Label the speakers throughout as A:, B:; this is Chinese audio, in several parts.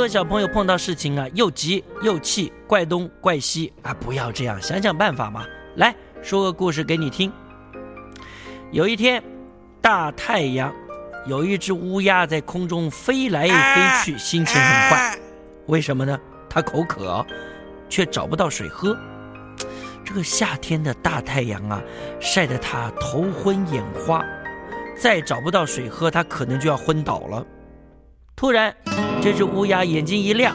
A: 小朋友碰到事情啊，又急又气，怪东怪西啊，不要这样，想想办法嘛。来说个故事给你听。有一天，大太阳，有一只乌鸦在空中飞来飞去，心情很坏。为什么呢？它口渴，却找不到水喝。这个夏天的大太阳啊，晒得它头昏眼花，再找不到水喝，它可能就要昏倒了。突然，这只乌鸦眼睛一亮，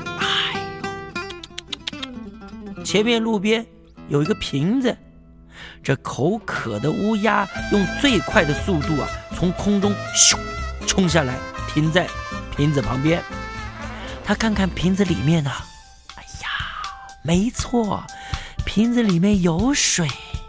A: 前面路边有一个瓶子。这口渴的乌鸦用最快的速度啊，从空中咻冲下来，停在瓶子旁边。他看看瓶子里面啊，哎呀，没错，瓶子里面有水。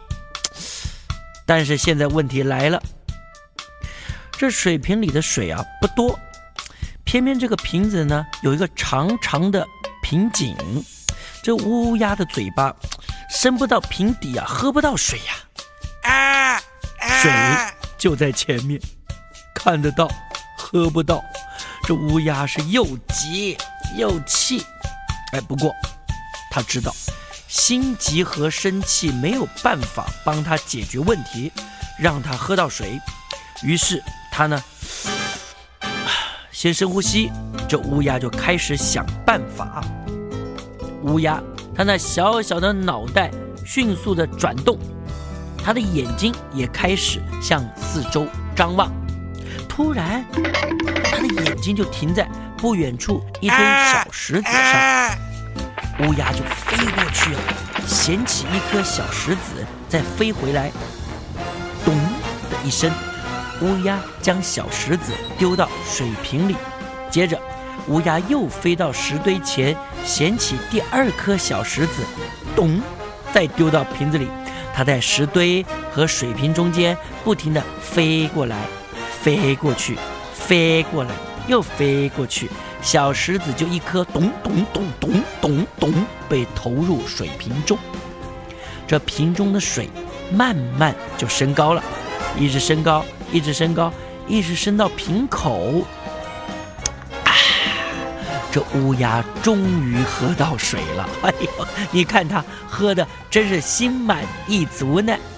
A: 但是现在问题来了，这水瓶里的水啊不多，偏偏这个瓶子呢有一个长长的瓶颈，这乌鸦的嘴巴伸不到瓶底啊，喝不到水呀。水就在前面，看得到，喝不到。这乌鸦是又急又气。不过他知道心急和生气没有办法帮他解决问题，让他喝到水。于是他呢，先深呼吸，这乌鸦就开始想办法。乌鸦他那小小的脑袋迅速的转动，他的眼睛也开始向四周张望。突然他的眼睛就停在不远处一堆小石子上。乌鸦就飞过去了，捡起一颗小石子，再飞回来。咚的一声，乌鸦将小石子丢到水瓶里。接着乌鸦又飞到石堆前，捡起第二颗小石子，咚，再丢到瓶子里。它在石堆和水瓶中间不停地飞过来，飞过去，飞过来，又飞过去。小石子就一颗咚咚咚咚咚咚被投入水瓶中。这瓶中的水慢慢就升高了，一直升高，一直升高，一直升到瓶口。这乌鸦终于喝到水了，哎呦，你看它喝的真是心满意足呢。